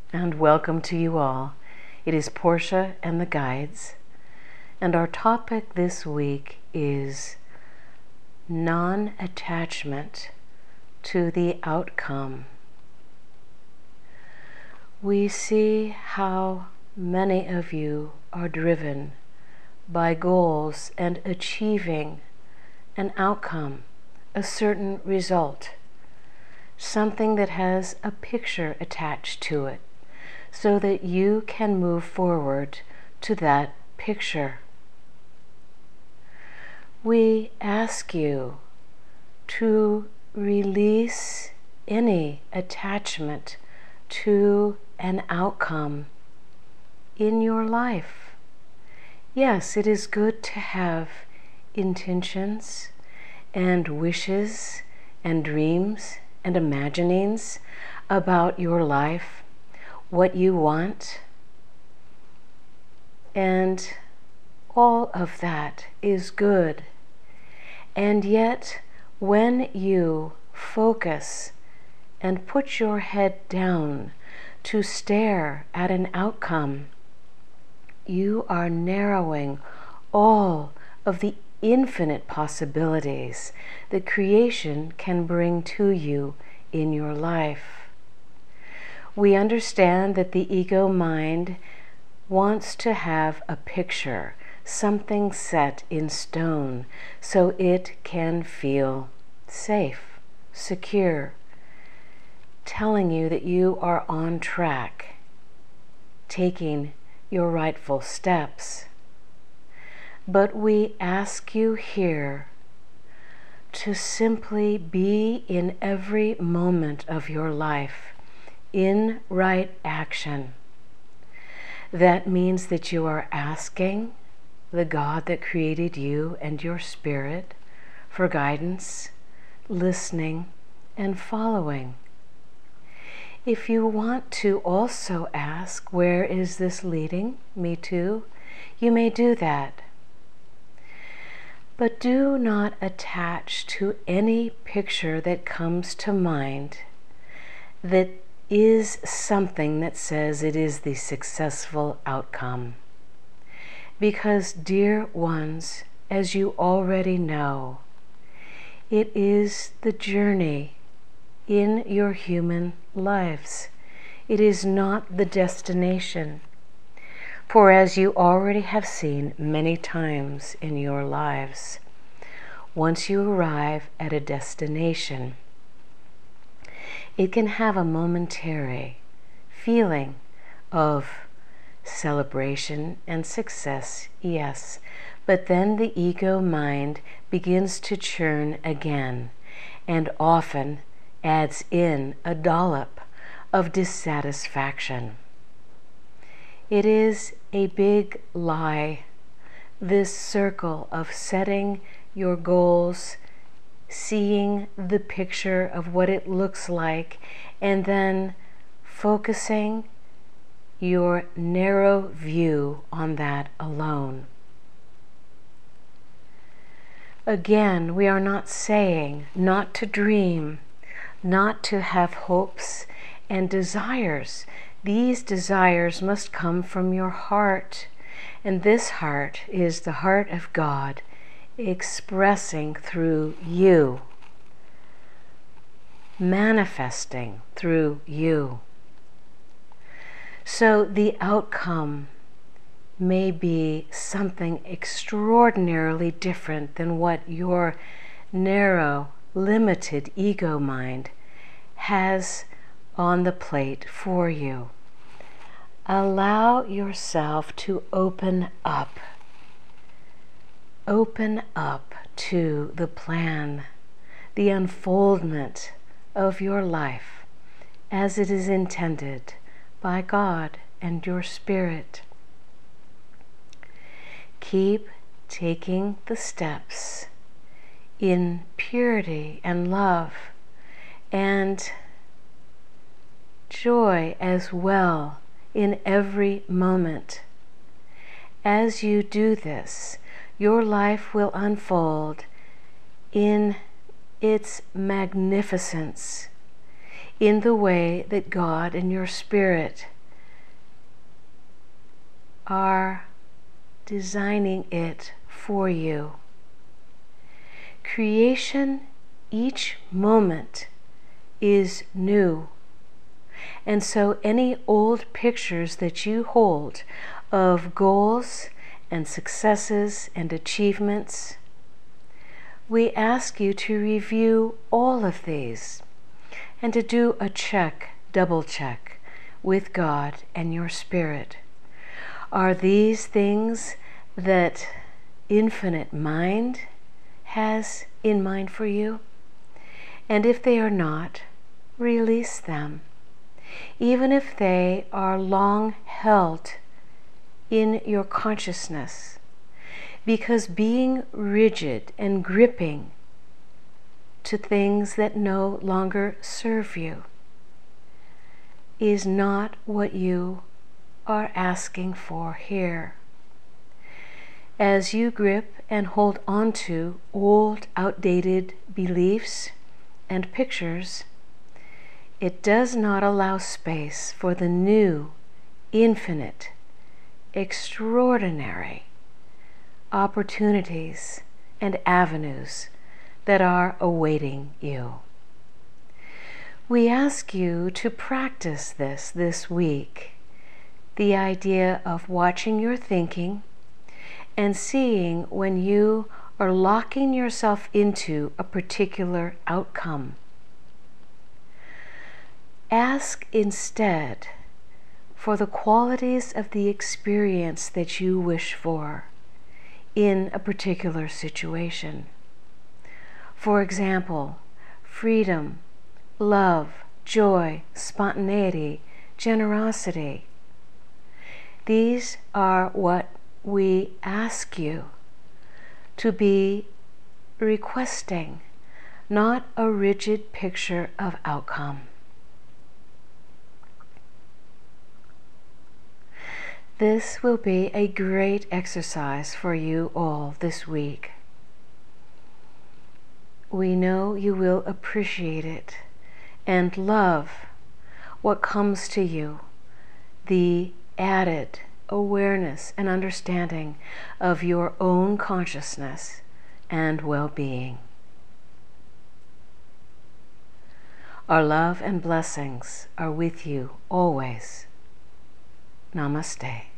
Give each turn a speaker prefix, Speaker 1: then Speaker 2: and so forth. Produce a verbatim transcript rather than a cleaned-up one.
Speaker 1: and welcome to you all. It is Portia and the Guides, and our topic this week is non-attachment to the outcome. We see how many of you are driven by goals and achieving an outcome, a certain result, something that has a picture attached to it, so that you can move forward to that picture. We ask you to release any attachment to an outcome in your life. Yes, it is good to have intentions and wishes and dreams and imaginings about your life, what you want, and all of that is good. And yet, when you focus and put your head down to stare at an outcome, you are narrowing all of the infinite possibilities that creation can bring to you in your life. We understand that the ego mind wants to have a picture, something set in stone, so it can feel safe, secure, telling you that you are on track, taking your rightful steps. But we ask you here to simply be in every moment of your life in right action. That means that you are asking the God that created you and your spirit for guidance, listening, and following. If you want to also ask, where is this leading me to? You may do that. But do not attach to any picture that comes to mind that is something that says it is the successful outcome. Because, dear ones, as you already know, it is the journey in your human lives. It is not the destination. For as you already have seen many times in your lives, once you arrive at a destination, it can have a momentary feeling of celebration and success, yes, but then the ego mind begins to churn again and often adds in a dollop of dissatisfaction. It is a big lie, this circle of setting your goals, seeing the picture of what it looks like, and then focusing your narrow view on that alone. Again, we are not saying not to dream, not to have hopes and desires. These desires must come from your heart, and this heart is the heart of God expressing through you, manifesting through you. So the outcome may be something extraordinarily different than what your narrow, limited ego mind has on the plate for you. Allow yourself to open up. Open up to the plan, the unfoldment of your life as it is intended by God and your spirit. Keep taking the steps in purity and love and joy as well in every moment. As you do this, your life will unfold in its magnificence, in the way that God and your spirit are designing it for you. Creation, each moment, is new. And so any old pictures that you hold of goals and successes and achievements, we ask you to review all of these and to do a check, double check with God and your spirit. Are these things that infinite mind has in mind for you? And if they are not, release them, even if they are long held in your consciousness, because being rigid and gripping to things that no longer serve you is not what you are asking for here. As you grip and hold on to old, outdated beliefs and pictures, it does not allow space for the new, infinite, extraordinary opportunities and avenues that are awaiting you. We ask you to practice this this week, the idea of watching your thinking and seeing when you are locking yourself into a particular outcome. Ask instead for the qualities of the experience that you wish for in a particular situation. For example, freedom, love, joy, spontaneity, generosity. These are what we ask you to be requesting, not a rigid picture of outcome. This will be a great exercise for you all this week. We know you will appreciate it and love what comes to you, the added awareness and understanding of your own consciousness and well-being. Our love and blessings are with you always. Namaste.